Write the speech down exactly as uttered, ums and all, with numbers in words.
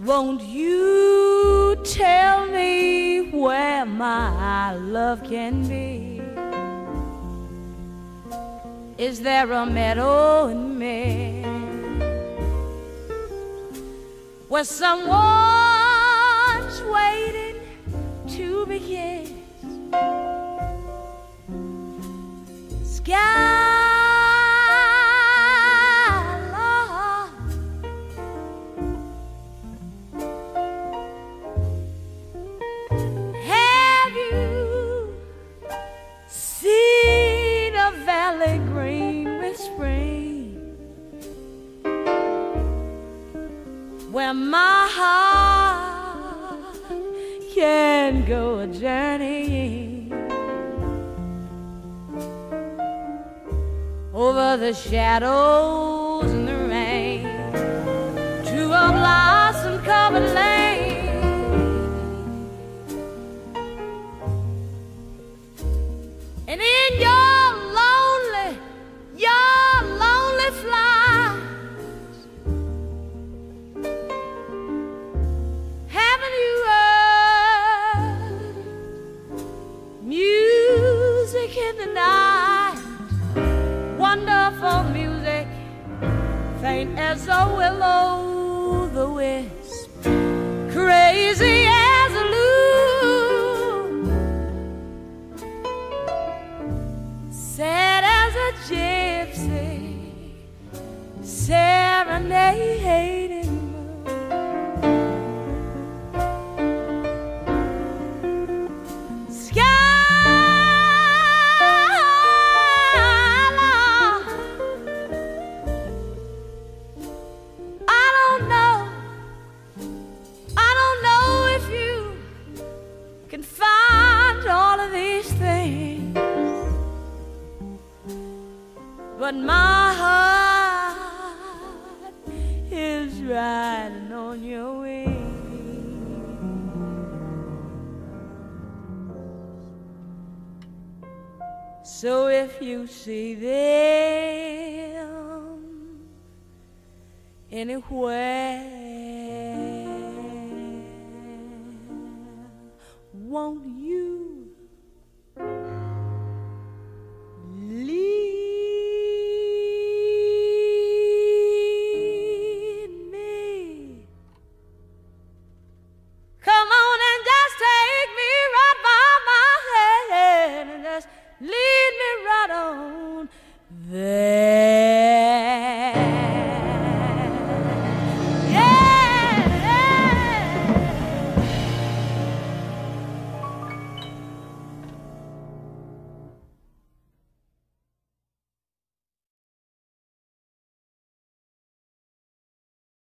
Won't you tell me where my love can be? Is there a meadow in me where someone's waiting to be kissed? Sky where my heart can go a journey over the shadows and the rain to a blossom-covered lane. And in your lonely, your lonely flight, haven't you heard music in the night? Wonderful music, faint as a will-o'-the-wisp, crazy as a loon, sad as a gypsy, serenading. Can find all of these things, but my heart is riding on your wings. So if you see them anywhere, won't you